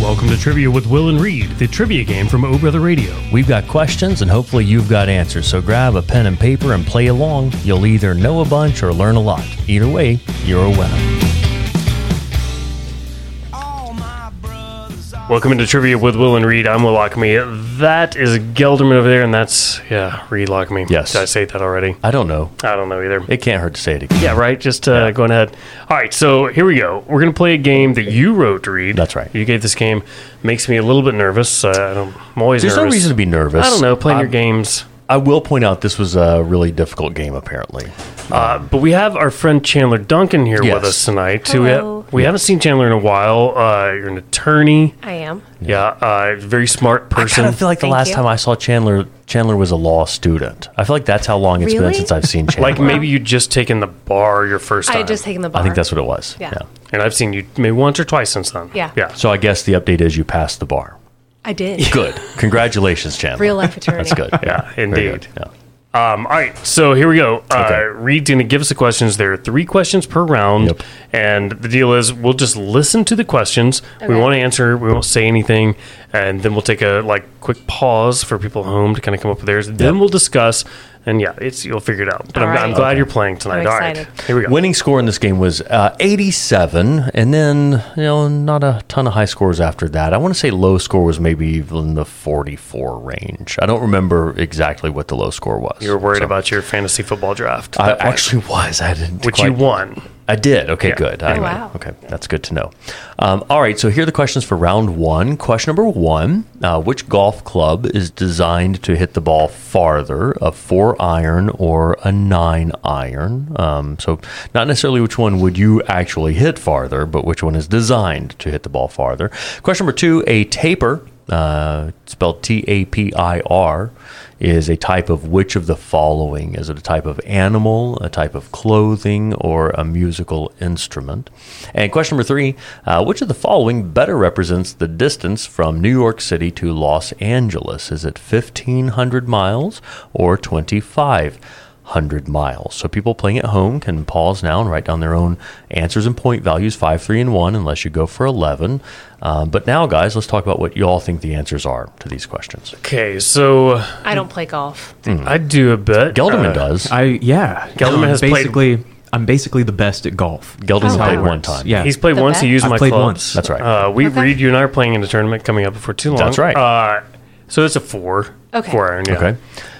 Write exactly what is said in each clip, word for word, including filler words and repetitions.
Welcome to Trivia with Will and Reed, the trivia game from O Brother Radio. We've got questions and hopefully you've got answers, so grab a pen and paper and play along. You'll either know a bunch or learn a lot. Either way, you're a winner. Welcome into Trivia with Will and Reed. I'm Will Lockme. That is Gelderman over there, and that's, yeah, Reed Lockme. Yes. Did I say that already? I don't know. I don't know either. It can't hurt to say it again. Yeah, right? Just uh, Yeah. going ahead. All right, so here we go. We're going to play a game that you wrote, Reed. That's right. You gave this game. Makes me a little bit nervous. Uh, I don't, I'm always There's nervous. no reason to be nervous. I don't know, playing I, your games. I will point out this was a really difficult game, apparently. Uh, but we have our friend Chandler Duncan here Yes. with us tonight. Too. Hello. We, we haven't seen Chandler in a while. Uh, you're an attorney. I am. Yeah, uh, very smart I person. kind of feel like the Thank last you. time I saw Chandler, Chandler was a law student. I feel like that's how long it's been Really? since I've seen Chandler. Like maybe you just taken the bar your first I time. had just taken the bar. I think that's what it was. Yeah. yeah. And I've seen you maybe once or twice since then. Yeah. Yeah. So I guess the update is you passed the bar. I did. Good. Congratulations, Chandler. Real life attorney. That's good. Yeah, Very indeed. good. Yeah. Um, all right, so here we go. Uh, Okay. Reed's going to give us the questions. There are three questions per round. Yep. And the deal is we'll just listen to the questions. We Okay. won't answer. We won't say anything. And then we'll take a like quick pause for people home to kind of come up with theirs. Then we'll discuss. And yeah, it's you'll figure it out. But I'm, All right. I'm glad Okay. you're playing tonight. I'm All right, excited. here we go. Winning score in this game was uh, eighty-seven, and then you know not a ton of high scores after that. I want to say low score was maybe in the forty-four range. I don't remember exactly what the low score was. You were worried So- about your fantasy football draft. I that point, actually was. I didn't. which quite- you won. I did. Okay, Yeah. good. I, Oh, wow. Okay, that's good to know. Um, all right, so here are the questions for round one. Question number one, uh, which golf club is designed to hit the ball farther, a four iron or a nine iron? Um, so not necessarily which one would you actually hit farther, but which one is designed to hit the ball farther. Question number two, a taper, uh, spelled T A P I R, is a type of which of the following? Is it a type of animal, a type of clothing, or a musical instrument? And question number three, uh, which of the following better represents the distance from New York City to Los Angeles? Is it fifteen hundred miles or twenty-five hundred miles? So people playing at home can pause now and write down their own answers and point values, five, three, and one, unless you go for eleven. Um, but now, guys, let's talk about what you all think the answers are to these questions. Okay, so I don't play golf. I do a bit. Gelderman Uh, does. I yeah. Gelderman I'm has played- basically I'm basically the best at golf. Gelderman Oh, played wow. one time. Yeah. He's played The once. best? He used I've my played clubs. once. That's right. Uh, we Okay. Reed, you and I are playing in a tournament coming up before too long. That's right. Uh, so it's a four. Okay. Four iron. Yeah. Okay.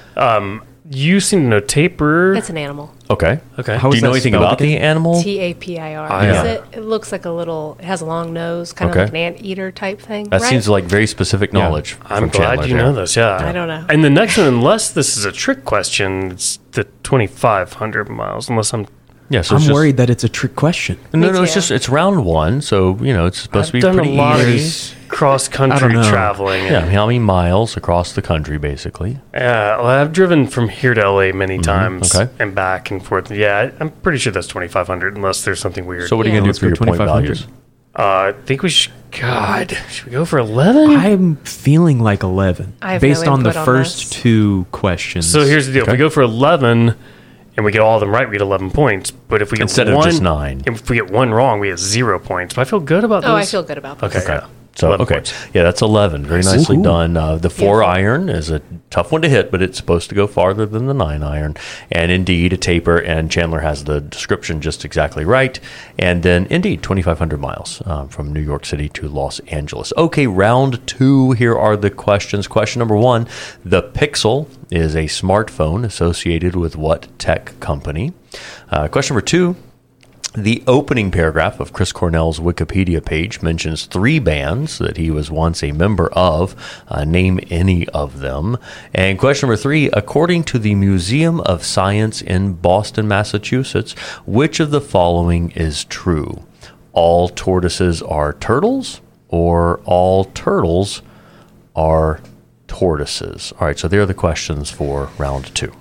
Um, you seem to know taper. It's an animal. Okay. okay. How Do is you know that anything spelled about the again? animal? T A P I R. I, Is uh, it? It looks like a little. It has a long nose, kind Okay. of like an anteater type thing. That right? seems like very specific knowledge. I'm from glad Chandler you there. know this. Yeah. I don't know. And the next one, unless this is a trick question, it's the twenty-five hundred miles. Unless I'm. Yeah, so I'm it's just, worried that it's a trick question. No, Me no, it's too. just it's round one, so you know it's supposed I've to be done pretty a lot easy. of cross I country don't know. traveling. Yeah, I and- mean, how many miles across the country, basically? Yeah, well, I've driven from here to L A many times Mm-hmm. okay. and back and forth. Yeah, I- I'm pretty sure that's twenty-five hundred, unless there's something weird. So what are you Yeah. going to Let's do for go your point twenty-five values? hundred. uh, I think we should. God, should we go for eleven? I'm feeling like eleven I have based no on the input on first this. two questions. So here's the deal: if Okay. we go for eleven, and we get all of them right, we get eleven points. But if we get Instead of one, just nine. if we get one wrong, we get zero points. But I feel good about Oh, I this. feel good about this. Okay, yeah. So eleven okay, points. yeah, that's eleven. Very Nice. nicely Ooh. done. Uh, the four Beautiful. iron is a tough one to hit, but it's supposed to go farther than the nine iron. And indeed, a taper. And Chandler has the description just exactly right. And then, indeed, twenty-five hundred miles um, from New York City to Los Angeles. Okay, round two. Here are the questions. Question number one: the Pixel is a smartphone associated with what tech company? Uh, question number two. The opening paragraph of Chris Cornell's Wikipedia page mentions three bands that he was once a member of. Uh, name any of them. And question number three, according to the Museum of Science in Boston, Massachusetts, which of the following is true? All tortoises are turtles, or all turtles are tortoises? All right, so there are the questions for round two.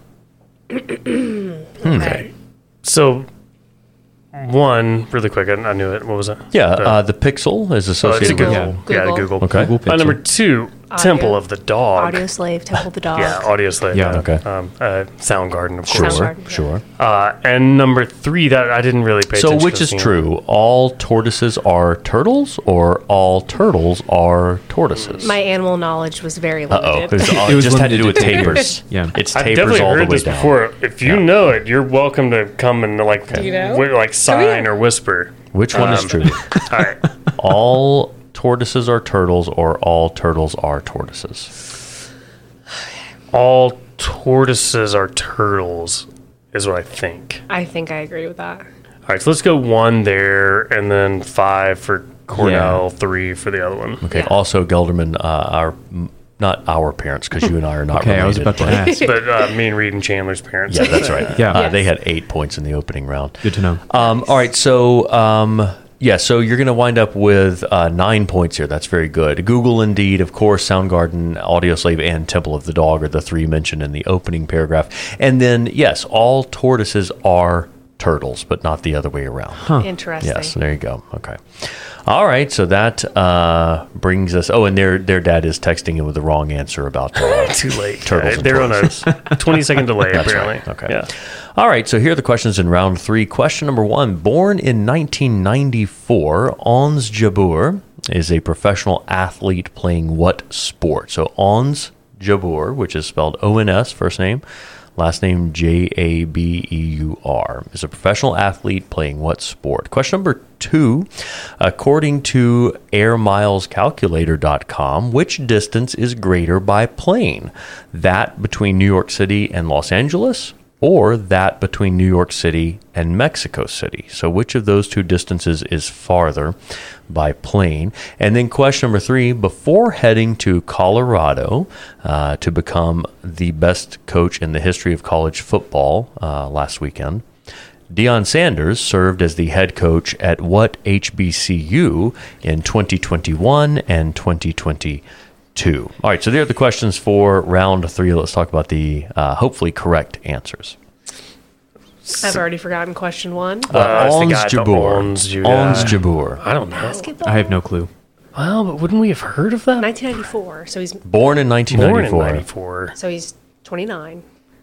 Okay. So one really quick. I, I knew it. What was it? Yeah, Uh, uh, the Pixel is oh, it's a associated Google. with... Google. Yeah, Google. Google. Okay. Google Uh, Pixel. number two. Temple of the Dog. Audio Slave, Temple of the Dog. Yeah, Audio Slave. Yeah. uh, Okay. Um, uh, Soundgarden, of course. Sure, Soundgarden, yeah. sure. Uh, and number three, that I didn't really pay So, attention which to is this, you know. true? All tortoises are turtles, or all turtles are tortoises? My animal knowledge was very Uh oh, limited. it It was just had to do with limited to tapers. Yeah. It's I've tapers definitely all the heard way this down. before. If you Yeah. know it, you're welcome to come and like, Do you know? wi- like sign or whisper. Which one is Um, true? All right. All tortoises are turtles, or all turtles are tortoises? All tortoises are turtles, is what I think. I think I agree with that. All right, so let's go one there, and then five for Cornell, three for the other one. Okay. Yeah. Also, Gelderman, uh, our not our parents, because you and I are not Okay, related. I was about to but- ask. But uh, me and Reed and Chandler's parents. Yeah, that's right. Yeah. Uh, Yes. They had eight points in the opening round. Good to know. Um, all right, so um, yeah, so you're going to wind up with uh, nine points here. That's very good. Google, Indeed, of course, Soundgarden, Audio Slave, and Temple of the Dog are the three mentioned in the opening paragraph. And then, yes, all tortoises are turtles, but not the other way around. Interesting. Yes, there you go. Okay. All right, so that uh, brings us. Oh, and their their dad is texting in with the wrong answer about uh, Too late. Turtles Uh, and They're on tortoises. a twenty second delay, That's apparently. right. Okay. Yeah. All right. So here are the questions in round three. Question number one: Born in nineteen ninety-four, Ons Jabeur is a professional athlete playing what sport? So Ons Jabeur, which is spelled O N S, first name, last name J A B E U R, is a professional athlete playing what sport? Question number two: According to air miles calculator dot com, which distance is greater by plane? That between New York City and Los Angeles, or that between New York City and Mexico City? So which of those two distances is farther by plane? And then question number three: before heading to Colorado uh, to become the best coach in the history of college football uh, last weekend, Deion Sanders served as the head coach at what H B C U in twenty twenty-one and twenty twenty-two? All right, so there are the questions for round three. Let's talk about the uh, hopefully correct answers. I've already forgotten question one. Uh, it's the Ons guy at the Jabeur. Ons Ju- Ons uh, Jabeur. I don't know. Basketball? I have no clue. Well, but wouldn't we have heard of that? nineteen ninety-four. So he's Born in nineteen Born in ninety-four. ninety-four. so he's twenty-nine.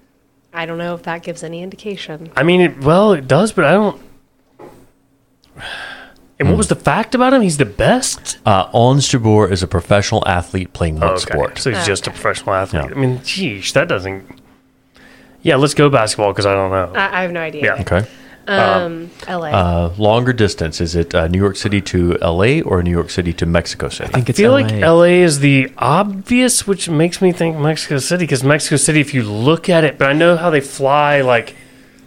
I don't know if that gives any indication. I mean, it, well, it does, but I don't. And what was the fact about him? He's the best. Uh, Ons Jabeur is a professional athlete playing what Okay, sport? so he's just a Okay. professional athlete. Yeah. I mean, geez, that doesn't. Yeah, let's go basketball because I don't know. I, I have no idea. Yeah. Okay. Um, L A. Uh, longer distance. Is it uh, New York City to L A or New York City to Mexico City? I think I it's feel L A. like L A is the obvious, which makes me think Mexico City. Because Mexico City, if you look at it, but I know how they fly. Like,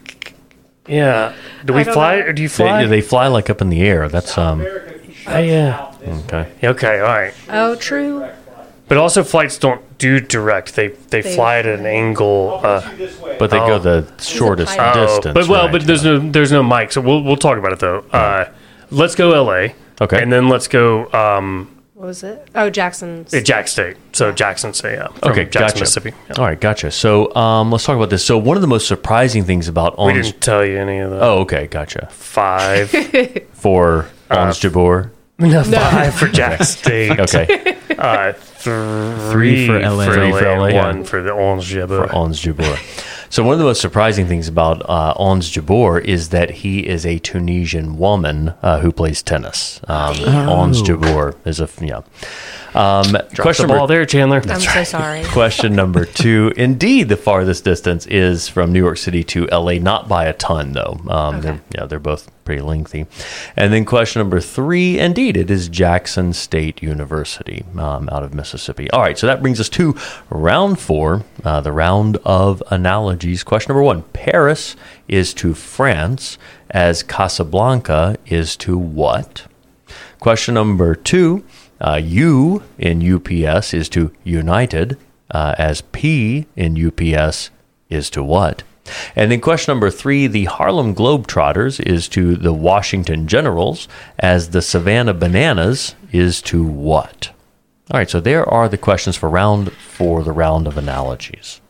yeah, do we I don't fly know. or do you fly? They, they fly like up in the air. That's um. Uh, yeah. Okay. Okay. All right. oh, true. But also, flights don't do direct. They they, They- fly at an angle. Uh, But they Oh. go the shortest pilot. oh, distance. but well, right. but there's no there's no mic, so we'll we'll talk about it though. Uh, let's go L A. Okay. And then let's go um, What was it? Oh, Jackson's. uh, Jack State. So Jackson State. Yeah. From Okay, Jackson, gotcha. Mississippi. Yeah. All right, gotcha. So um, let's talk about this. So one of the most surprising things about We Ons. didn't tell you any of that. Oh, okay, gotcha. Five. For Uh, Ons Jabeur. no, five for Jack State. Okay, Uh, three, Three for L A. For Three L A, for L A, one yeah. for the Orange Jabeur. for Ons Jabeur. So one of the most surprising things about uh, Ons Jabeur is that he is a Tunisian woman uh, who plays tennis. Um, Ons Jabeur is a yeah. Um, Drop question the number ball there, Chandler. I'm so sorry. Question number two. Indeed, the farthest distance is from New York City to L A, not by a ton, though. Um, they're, yeah, they're both pretty lengthy. And then question number three. Indeed, it is Jackson State University um, out of Mississippi. All right, so that brings us to round four, uh, the round of analogies. Question number one. Paris is to France as Casablanca is to what? Question number two. Uh, U in U P S is to United, uh, as P in U P S is to what? And then question number three, the Harlem Globetrotters is to the Washington Generals, as the Savannah Bananas is to what? All right, so there are the questions for round four, the round of analogies.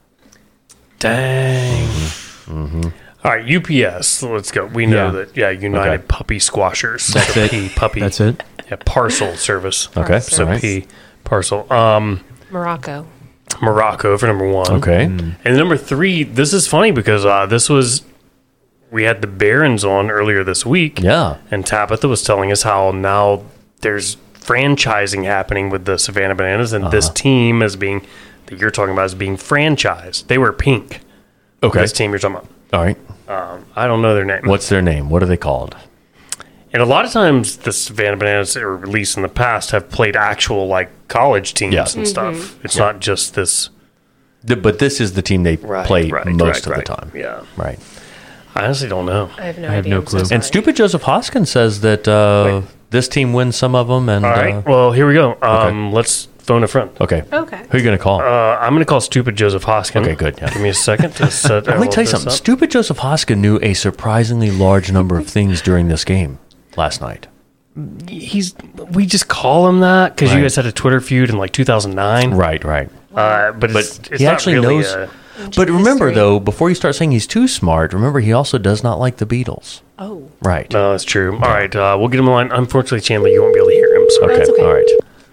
Dang. Mm-hmm. All right, U P S. Let's go. We know Yeah. that. Yeah, United Okay. Puppy Squashers. That's So it. P, puppy. That's it. Yeah, parcel service. Okay, So So all right. P, parcel. Um, Morocco. Morocco for number one. Okay. And number three, this is funny because uh, this was, we had the Barons on earlier this week. Yeah. And Tabitha was telling us how now there's franchising happening with the Savannah Bananas, and this team is being, that you're talking about, is being franchised. They wear pink. Okay. This team you're talking about. All right. Um, I don't know their name. What's their name? What are they called? And a lot of times the Savannah Bananas, or at least in the past, have played actual like college teams Yeah. and stuff. It's not just this. The, but this is the team they play right, most right, of right. the time. Yeah. Right. I honestly don't know. I have no I have idea. no I'm so clue. sorry. And stupid Joseph Hoskins says that uh, Wait. this team wins some of them. And All right. uh, well, here we go. Um, Let's phone a friend. okay. Okay. Who are you going to call? Uh, I'm going to call stupid Joseph Hoskin. Okay, good, yeah. Give me a second to set. Let me tell you something. Stupid Joseph Hoskin knew a surprisingly large number of things during this game last night. He's. We just call him that because Right. you guys had a Twitter feud in like two thousand nine. Right, right. Uh, but But it's, it's he not actually really knows. a- But remember, history. though, before you start saying he's too smart, remember he also does not like the Beatles. Oh. Right. no, that's true. All right, uh, we'll get him on. Unfortunately, Chandler, you won't be able to hear him. So. Okay. That's okay. All right.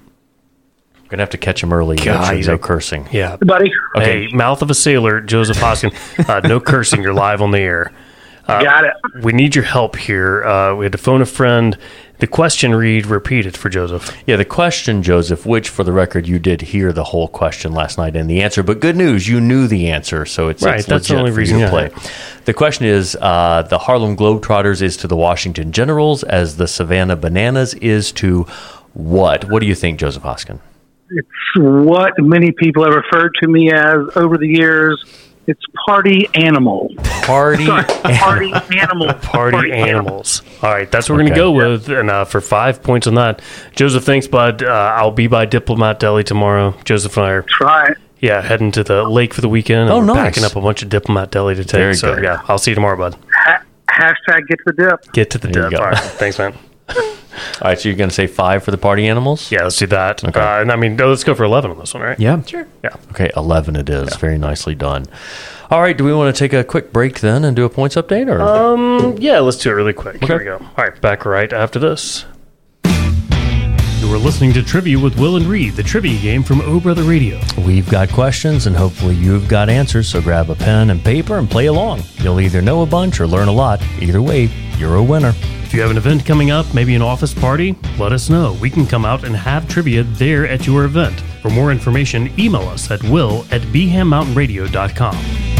I'm gonna have to catch him early. God, Make sure he's no a- cursing. Yeah. buddy. Okay. Hey, mouth of a sailor, Joseph Hoskin. Uh, no cursing. You're live on the air. Got it. We need your help here. Uh, we had to phone a friend. The question read repeated for Joseph. Yeah, the question, Joseph, which for the record, you did hear the whole question last night and the answer, but good news, you knew the answer, so it's, Right, it's that's the legit only for reason, you to yeah. play. The question is, uh, the Harlem Globetrotters is to the Washington Generals as the Savannah Bananas is to what? What do you think, Joseph Hoskin? It's what many people have referred to me as over the years. It's party animal. Party. Sorry, party animal. Party animals. All right, that's what we're Okay. going to go with. And uh, for five points on that, Joseph, thanks, bud. Uh, I'll be by Diplomat Deli tomorrow. Joseph and I are, Try it. yeah, heading to the lake for the weekend. Oh, and we're nice. Packing up a bunch of Diplomat Deli to take. Very so, good. yeah, I'll see you tomorrow, bud. Ha- hashtag get to the dip. Get to the There you dip. go. All right, thanks, man. All right, so you're going to say five for the party animals? Yeah, let's do that. Okay. Uh, and I mean, oh, let's go for eleven on this one, right? Yeah. Sure. Yeah. Okay, eleven it is. Very nicely done. All right, do we want to take a quick break then and do a points update? Or Um, yeah, let's do it really quick. Here Okay. we go. All right, back right after this. You were listening to Trivia with Will and Reed, the trivia game from O Brother Radio. We've got questions and hopefully you've got answers, so grab a pen and paper and play along. You'll either know a bunch or learn a lot. Either way, you're a winner. If you have an event coming up, maybe an office party, let us know. We can come out and have trivia there at your event. For more information, email us at will at b ham mountain radio dot com.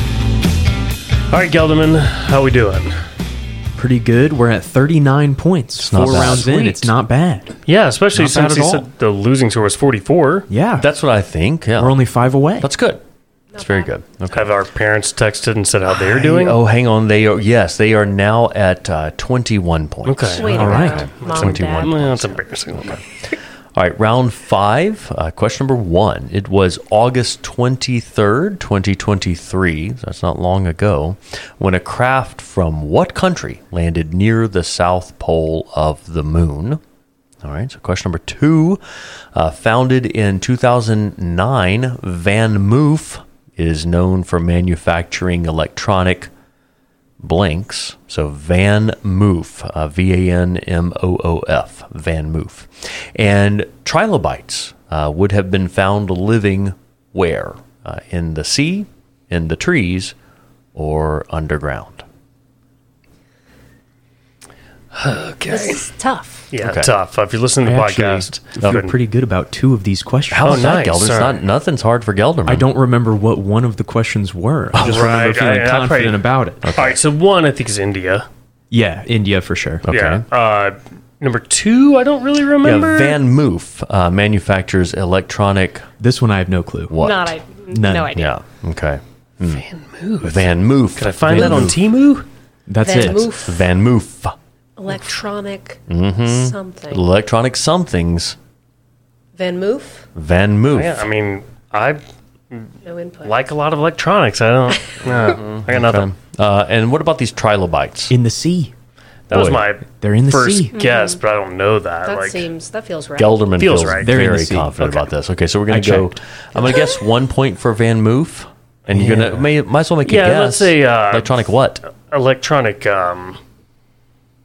All right, Gelderman, how we doing? Pretty good. We're at thirty-nine points. not Four bad. rounds in. Sweet. It's not bad. Yeah, especially Not bad since at he all. said the losing score was forty-four. Yeah. That's what I think. Yeah. We're only five away. That's good. That's very good. Okay. Have our parents texted and said how they're doing? Oh, hang on. They are yes, they are now at uh, twenty-one points. Okay. Way to All go, right. Mom and twenty-one. Dad. Well, that's embarrassing. Okay. All right, round five. Uh, question number one. It was August twenty-third, twenty twenty-three. That's not long ago, when a craft from what country landed near the south pole of the moon? All right, so question number two. Uh, founded in two thousand nine, Van Moof is known for manufacturing electronic blanks. So Van Moof, uh, V A N M O O F, Van Moof. And trilobites uh, would have been found living where? Uh, in the sea, in the trees, or underground? This is tough. Yeah, Okay. tough. If you listen to the I actually podcast, feel good. pretty good about two of these questions. How Oh, about that, nice. Gelder? It's Sorry. not, nothing's hard for Gelderman. I don't remember what one of the questions were. I just remember Right, feeling I- I confident probably- about it. All right, so one I think is India. Yeah, India for sure. Okay. Yeah. Uh, number two, I don't really Yeah, remember. Van Moof uh, manufactures electronic. This one I have no clue. What? Not I. None. No idea. Yeah. Okay. Van Moof. Van Moof. Can I find Van that on Moof. Temu? That's Van it. Moof. Van Moof. Electronic Mm-hmm. something. Electronic somethings. Van Moof? Van Moof. Yeah, I mean, I No input. like a lot of electronics. I don't. No, I got nothing. Uh, and what about these trilobites? In the sea. That was Boy, my They're in the first sea. guess, but I don't know that. that like, seems, that feels right. Gelderman Feels feels, right. They're in the very sea. confident Okay. about this. Okay, so we're I going to go. checked. I'm going to guess one point for Van Moof. And you're Yeah. going to, may, might as well make a Yeah, guess. let's say, uh, Electronic what? electronic. Um,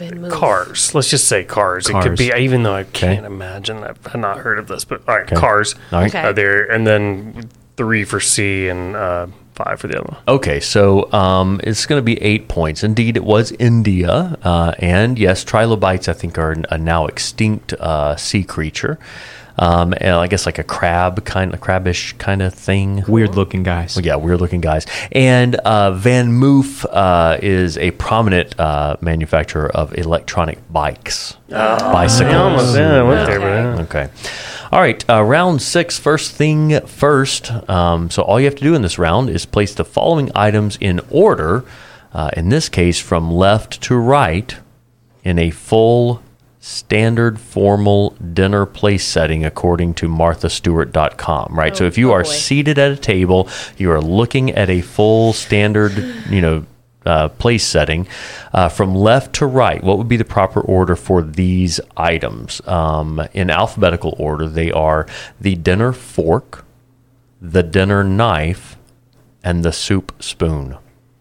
Van Moof. Cars. Let's just say Cars. It could Cars. be, even though I can't imagine, I've not heard of this, but all right, Okay. Cars. All right. Okay. Uh, there, and then three for C and uh, five for the other one. Okay, so um, it's going to be eight points. Indeed, it was India. Uh, and yes, trilobites, I think, are a now extinct uh, sea creature. Um, and I guess like a crab, kind of crabbish kind of thing. Weird looking guys. Yeah, weird looking guys. And uh, Van Moof uh, is a prominent uh, manufacturer of electronic bikes, bicycles. I almost yeah, I went there, but Okay. yeah. Okay. All right. Uh, round six. First thing first. Um, so all you have to do in this round is place the following items in order. Uh, in this case, from left to right, in a full standard formal dinner place setting, according to Martha Stewart dot com. Right. so Oh, if you oh are boy. seated at a table, you are looking at a full standard, you know. Uh, place setting uh, from left to right. What would be the proper order for these items? Um, in alphabetical order, they are the dinner fork, the dinner knife, and the soup spoon.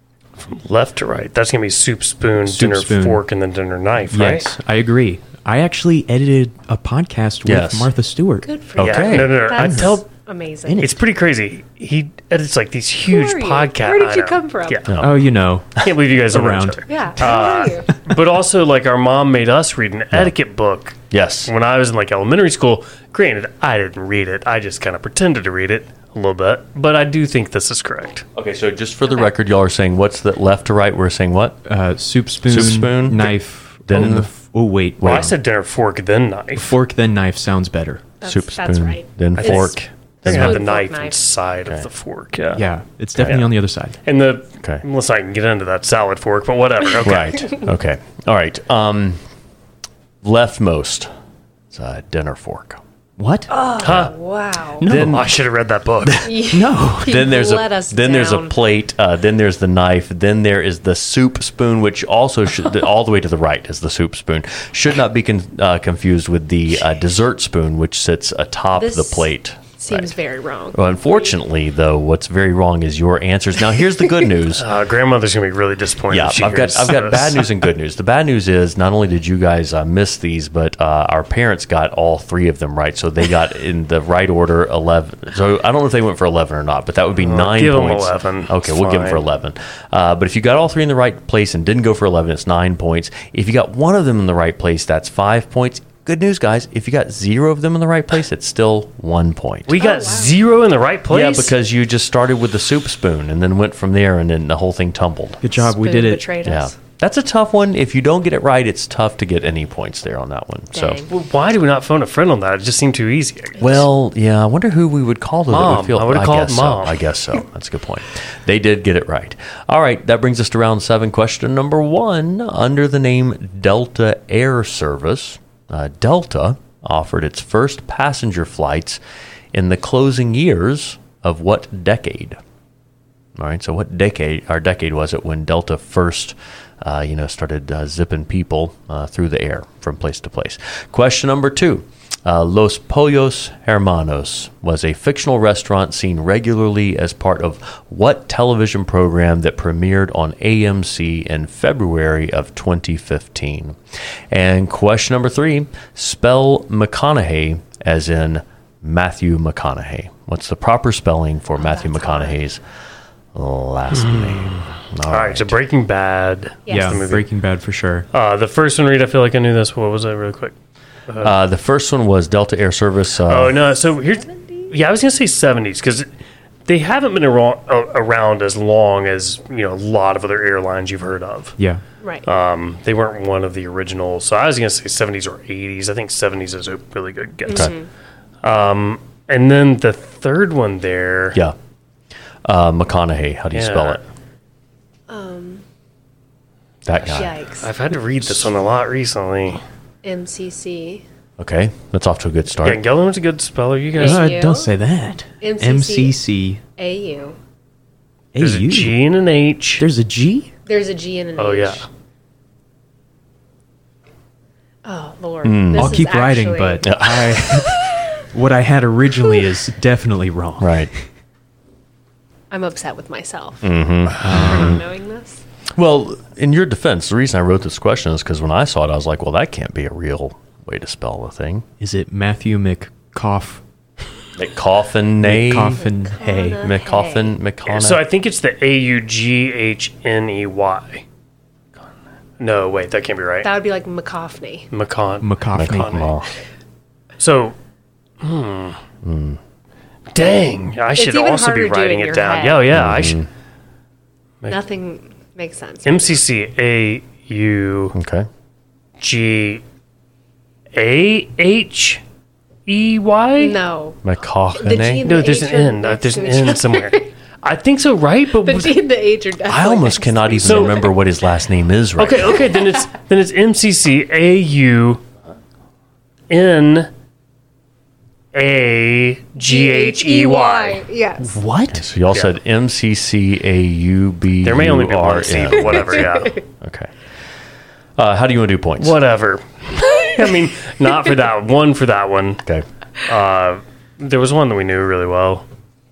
Left to right. That's going to be soup spoon, Soup dinner spoon. fork, and then dinner knife, right? Yes, I agree. I actually edited a podcast with Yes. Martha Stewart. Good for you. Okay. Yeah, no, no, no. I That's tell. amazing. It's pretty crazy. He edits like these huge are you? podcasts. Where did I you know. come from? Yeah. Oh, you know. I can't believe you guys are around Around. each other. Yeah. How are you? But also, like, our mom made us read an etiquette book Yes. when I was in like elementary school. Granted, I didn't read it. I just kind of pretended to read it a little bit. But I do think this is correct. Okay, so just for the record, y'all are saying what's the left to right? We're saying what? Uh, soup spoon, Soup spoon, knife. then- oh, the f- oh, wait. Well, wait. I said dinner fork, then knife. fork, then knife sounds better. That's, Soup that's spoon, right. then It's fork. Then you have the spoon, fork, knife, knife. inside of the fork. Yeah. Yeah, it's definitely Yeah. on the other side. And the Okay. unless I can get into that salad fork, but whatever. Okay. Right. Okay. All right. Um, leftmost. It's a dinner fork. What? Huh? Wow. no. Then I should have read that book. no. Then there's let a us then there's a down. plate. Uh, then there's the knife. Then there is the soup spoon, which also should all the way to the right is the soup spoon. Should not be con- uh, confused with the uh, dessert spoon, which sits atop This the plate. Seems Right. very wrong. Well, unfortunately, though, what's very wrong is your answers. Now, here's the good news. Uh, grandmother's gonna be really disappointed. Yeah, if she I've got hears I've got this. bad news and good news. The bad news is not only did you guys uh, miss these, but uh, our parents got all three of them right. So they got in the right order eleven. So I don't know if they went for eleven or not, but that would be nine give 'em points. eleven. Okay, It's we'll give them for fine. eleven. Uh, but if you got all three in the right place and didn't go for eleven, it's nine points. If you got one of them in the right place, that's five points. Good news, guys. If you got zero of them in the right place, it's still one point. We got wow. zero in the right place. yeah, because you just started with the soup spoon and then went from there, and then the whole thing tumbled. Good job. we Spoon did it. betrayed Yeah, us. that's a tough one. If you don't get it right, it's tough to get any points there on that one. So, Dang. Well, why do we not phone a friend on that? It just seemed too easy. I guess. well, yeah, I wonder who we would call though. that Mom. would feel, I would've called guess Mom. So. I guess so. That's a good point. They did get it right. All right, that brings us to round seven. Question number one. Under the name Delta Air Service, uh, Delta offered its first passenger flights in the closing years of what decade? All right, so what decade or decade was it when Delta first, uh, you know, started uh, zipping people uh, through the air from place to place? Question number two. Uh, Los Pollos Hermanos was a fictional restaurant seen regularly as part of what television program that premiered on A M C in February of twenty fifteen? And question number three, spell McConaughey as in Matthew McConaughey. What's the proper spelling for Matthew that's hard. McConaughey's last name? All right, so Breaking Bad. Yes. Yeah, The movie. Breaking Bad for sure. Uh, the first one, Reed, I feel like I knew this. What was it, really quick? Uh, the first one was Delta Air Service. Uh, Oh no! So here's, yeah, I was gonna say seventies because they haven't been around, uh, around as long as you know a lot of other airlines you've heard of. Yeah. Right. Um, they weren't one of the originals, so I was gonna say seventies or eighties. I think seventies is a really good guess. Okay. Um, and then the third one there, Yeah. Uh, McConaughey. How do you spell Yeah. it? um, That guy. yikes. I've had to read this one a lot recently. M C C. Okay, that's off to a good Yeah, start. Gellerman's a good speller. You guys, Uh, Uh, you? don't say that. M C C. M C C. A U. there's a A U. G and an H. There's a G? There's a G and an Oh H. yeah, Oh Lord. Hmm. This I'll is keep writing, actually- but I, what I had originally is definitely wrong. Right. I'm upset with myself Mm-hmm. for not knowing this. Well, in your defense, the reason I wrote this question is because when I saw it, I was like, well, that can't be a real way to spell the thing. Is it Matthew McCoff? McCoffin, McCoffin, hey. McCoffin, McCoffin. So I think it's the A U G H N E Y. No, wait, that can't be right. That would be like McCoffney. McCon. McCoffney. McCoffin. So, hmm. Mm. Dang, I should even also be harder to do writing in it your down. head. Yeah, yeah, I should. Nothing makes sense. M C C A U Okay. G A H E Y? No. McCoffin. The G and No, the there's H an are N. Uh, next there's to an each N other. somewhere. I think so, right? But The was- G and the H are definitely I almost next cannot to even each other. remember what his last name is right okay, now. okay, then it's then it's M C C A U N A G H E Y. Yes. What? So y'all Yeah. said M C C A U B There may only be one C, but U R N. whatever, yeah. Okay. Uh, how do you want to do points? Whatever. I mean, not for that one, for that one. Okay. Uh, there was one that we knew really well.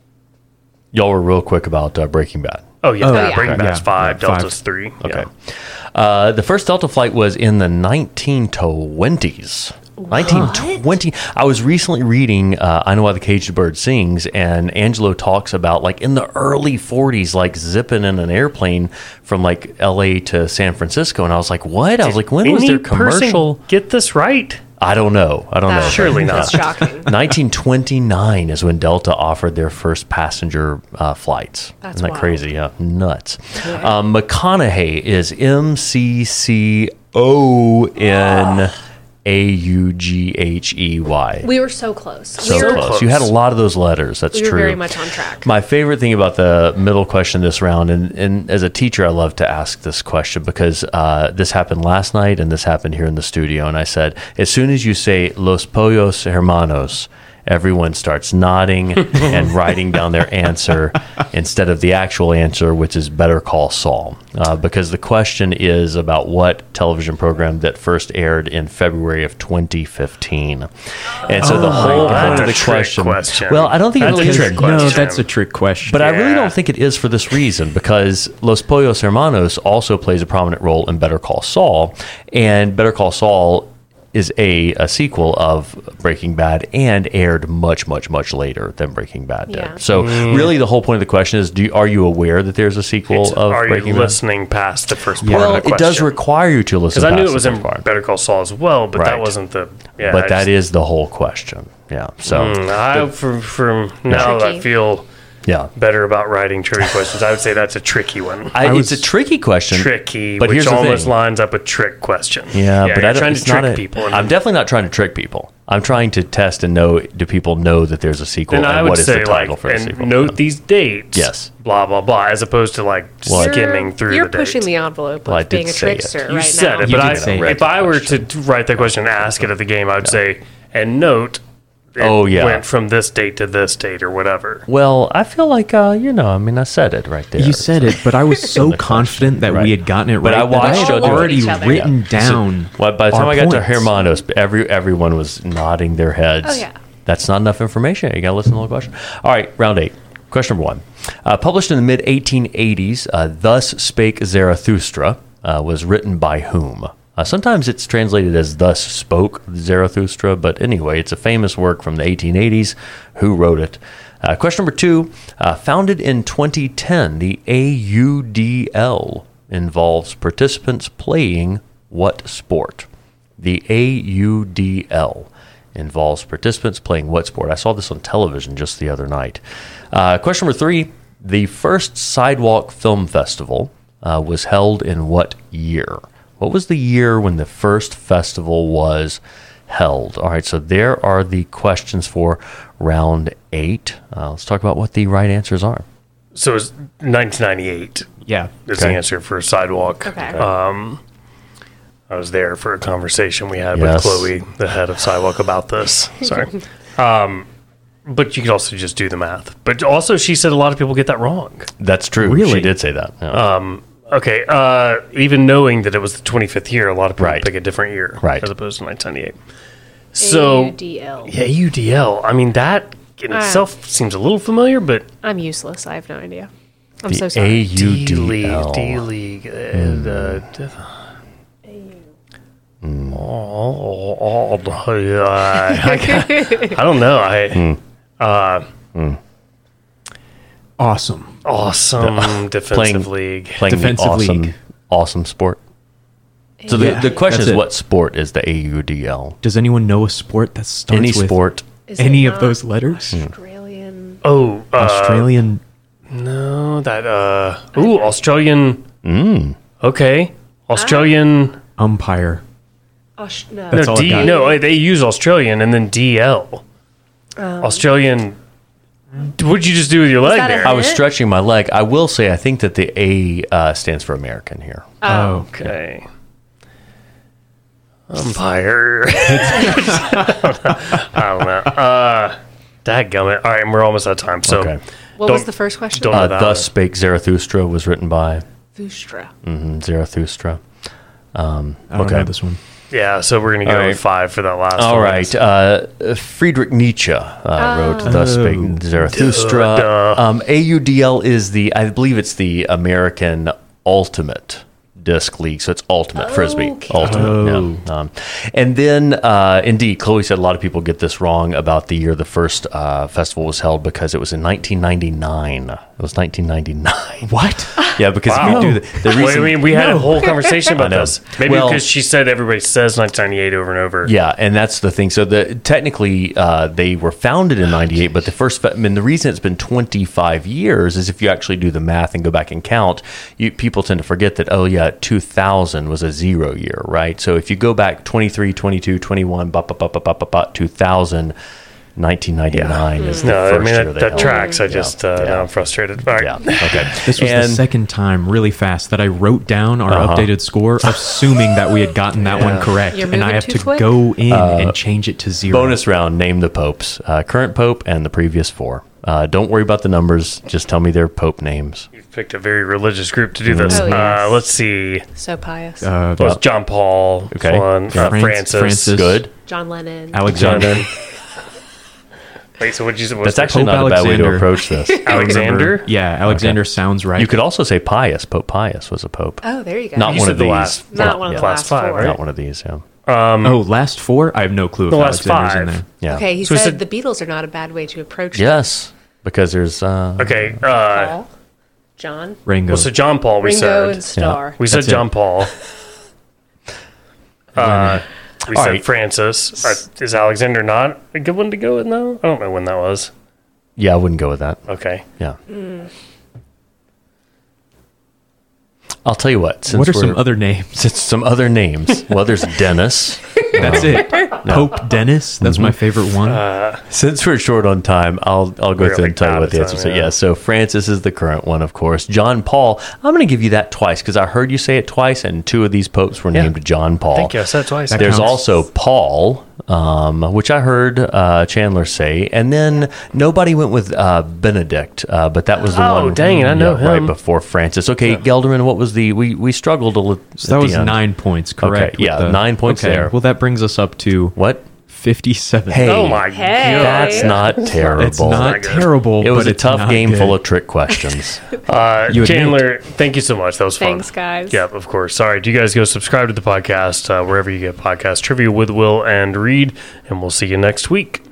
Y'all were real quick about uh, Breaking Bad. Oh, yeah. Oh, yeah. yeah. Breaking Okay. Bad's Yeah, five, yeah, five. Delta's three. Okay. Yeah. Uh, the first Delta flight was in the nineteen twenties. nineteen twenty. I was recently reading uh, I Know Why the Caged Bird Sings, and Angelo talks about, like, in the early forties, like, zipping in an airplane from, like, L A to San Francisco. And I was like, what? I was like, when was Any there commercial? person get this right? I don't know. I don't know. That- Surely That's not. shocking. nineteen twenty-nine is when Delta offered their first passenger uh, flights. That's Isn't that wild. crazy? Yeah, nuts. Um, McConaughey is M C C O N A U G H E Y. We were so close. So we were, close. close. You had a lot of those letters. That's we were true. very much on track. My favorite thing about the middle question this round, and, and as a teacher, I love to ask this question because uh, this happened last night and this happened here in the studio. And I said, as soon as you say Los Pollos Hermanos, everyone starts nodding and writing down their answer instead of the actual answer, which is Better Call Saul. Uh, because the question is about what television program that first aired in February of twenty fifteen. And so the whole God. point of the That's a trick question, question. well, I don't think That's it a really trick is. question. No, that's a trick question. But I really Yeah. don't think it is for this reason, because Los Pollos Hermanos also plays a prominent role in Better Call Saul, and Better Call Saul is a, a sequel of Breaking Bad and aired much, much, much later than Breaking Bad did. Yeah. So really the whole point of the question is, do you, are you aware that there's a sequel It's, of are you Breaking Bad? listening past the first part Well, of the it question? does require you to listen Because I knew past it was the in first part. Better Call Saul as well, but Right. that wasn't the. Yeah, But I that just- is the whole question. Yeah. So, Mm, I, for, for now, I Tricky. feel yeah. better about writing trivia questions. I would say that's a tricky one. I, I was- it's a tricky question. tricky, but which here's the almost thing. lines up with trick question. Yeah, but you're I don't, trying it's to trick not a, people. and I'm definitely not trying to trick people. I'm trying to test and know, do people know that there's a sequel, then and I would what is say the title like, for the and sequel? note these dates. Yes. Blah blah blah, as opposed to like Well, I- skimming You're, through you're the pushing dates. the envelope Well, I of did being a say it. trickster You right said now. it, You but did I, say if it. I were to write that question and ask it at the game, I would say, and note, it Oh, yeah. went from this date to this date or whatever. Well, I feel like, uh, you know, I mean, I said it right there. You said it, but I was so confident that Right. we had gotten it But right I watched that I had you do it. already Each other. written So, down. well, by the our time I got to points. Hermanos, every everyone was nodding their heads. Oh, yeah. That's not enough information. You got to listen to the whole question. All right, round eight. Question number one. Uh, published in the mid eighteen eighties, uh, Thus Spake Zarathustra uh, was written by whom? Uh, sometimes it's translated as Thus Spoke Zarathustra, but anyway, it's a famous work from the eighteen eighties. Who wrote it? Uh, question number two. Uh, founded in twenty ten, the A U D L involves participants playing what sport? The A U D L involves participants playing what sport? I saw this on television just the other night. Uh, question number three. The first Sidewalk Film Festival uh, was held in what year? What was the year when the first festival was held? All right, so there are the questions for round eight. Uh, let's talk about what the right answers are. So it's nineteen ninety-eight Yeah. is Okay. the answer for Sidewalk. Okay. Um, I was there for a conversation we had Yes. with Chloe, the head of Sidewalk, about this. Sorry. um, but you could also just do the math. But also, she said a lot of people get that wrong. That's true. Really? She did say that. Yeah. Um, okay. Uh, even knowing that it was the twenty-fifth year, a lot of people Right. pick a different year, Right. as opposed to nineteen ninety-eight. So, A U D L. yeah, U D L. I mean, that in Ah. itself seems a little familiar, but I'm useless. I have no idea. I'm the so sorry. A U D D-League. L. D-League. Uh, the, oh, oh, oh, yeah. I, I don't know. I uh, Awesome. awesome defensive Playing- league. Playing Defensive the awesome, league. awesome sport. So the, Yeah, the question that's is, it. what sport is the A U D L? Does anyone know a sport that starts Any with sport. Is it any of not those letters? Australian. Oh, uh, Australian. no, that uh, ooh, Australian. Mm. Okay, Australian. Umpire. Aus- no. That's no, all I D, got. no, they use Australian and then D L. Australian. What'd you just do with your leg that a there? I was Hit? stretching my leg. I will say, I think that the A uh, stands for American here. Oh, Okay. Umpire. I don't know. Uh, dadgummit. All right, and we're almost out of time. So, Okay. What don't- was the first question? don't- Uh, that Thus one. Spake Zarathustra was written by Vustra. mm, Zarathustra. Um, I don't okay. know this one. yeah, so we're going to go All with right. five for that last All one. right. Uh, Friedrich Nietzsche uh, wrote Thus Spake Oh. Zarathustra. Duh, duh. Um, A U D L is the, I believe it's the American Ultimate Disc League, so it's Ultimate Frisbee. Okay. Ultimate. Oh. Yeah. Um, and then, uh, indeed, Chloe said a lot of people get this wrong about the year the first uh, festival was held because it was in nineteen ninety-nine. It was nineteen ninety-nine. What? Yeah, because Wow. if you do the, the Wait, reason. I mean, we had a No. whole conversation about I know. this. Maybe Well- because she said everybody says nineteen ninety-eight over and over. Yeah, and that's the thing. So the technically uh, they were founded in ninety-eight, but the first, fe- I mean, the reason it's been twenty-five years is if you actually do the math and go back and count, you, people tend to forget that, oh yeah, two thousand was a zero year, right? So if you go back twenty-three, twenty-two, twenty-one, ba, ba, ba, ba, ba, ba, ba, two thousand, nineteen ninety-nine is the No, I first mean, year that, they that held. tracks. I Yeah, just, uh, yeah. now I'm frustrated. All right. Yeah, okay. This was And- the second time, really fast, that I wrote down our Uh-huh. updated score, assuming that we had gotten that one correct, You're and I moving have too to quick. go in and change it to zero. Bonus round, name the popes. Uh, current pope and the previous four. Uh, don't worry about the numbers. Just tell me their pope names. You've picked a very religious group to do this. Oh, yes. uh, let's see. So pious. Uh, It was John Paul, Okay. one, uh, France- Francis. Francis. Good. John Lennon. Alexander. Wait, so what did you say? what's That's the- actually Pope not a bad way to Alexander. approach this. Alexander? Yeah, Alexander sounds right. You could also say Pius. Pope Pius was a pope. Oh, there you go. Not You one said of the these. last- Not one of yeah. the last five, right? Not one of these. Yeah. oh, last four? I have no clue if The last Alexander's five. in there. Yeah. Okay, he So we said, said- the Beatles are not a bad way to approach Yes, because there's. Uh, Okay. Uh, Paul, John, Ringo. well, so John Paul, we Ringo, said. and Star. We said That's it. John Paul. Uh, we All said right. Francis. Uh, is Alexander not a good one to go with now? I don't know when that was. Yeah, I wouldn't go with that. Okay. Yeah. I'll tell you what. Since what are we're- some other names? Since some other names. Well, there's Dennis. That's it. Pope Dennis. That's my favorite one. Since we're short on time, I'll I'll go We're through like and tell you out what of the time, answers are. yeah. Yeah, so Francis is the current one, of course. John Paul, I'm going to give you that twice because I heard you say it twice, and two of these popes were Yeah. named John Paul. Thank you. I said it twice. That There's counts. also Paul, um, which I heard uh, Chandler say, and then nobody went with uh, Benedict, uh, but that was the Oh, one. dang it, I know right him. before Francis. Okay, Gelderman, what was the? We we struggled a little. So that was nine points, correct? Okay, yeah, with the- nine points okay, there. Well, that brings us up to What? fifty-seven. Hey, Oh, my Hey. God. that's not terrible. It's not not good. terrible. It was but a it's tough not game good. full of trick questions. Uh, You admit. Chandler, thank you so much. That was fun. Thanks, guys. Yep, of course. Sorry. Do you guys go subscribe to the podcast uh, wherever you get podcasts? Trivia with Will and Reed, and we'll see you next week.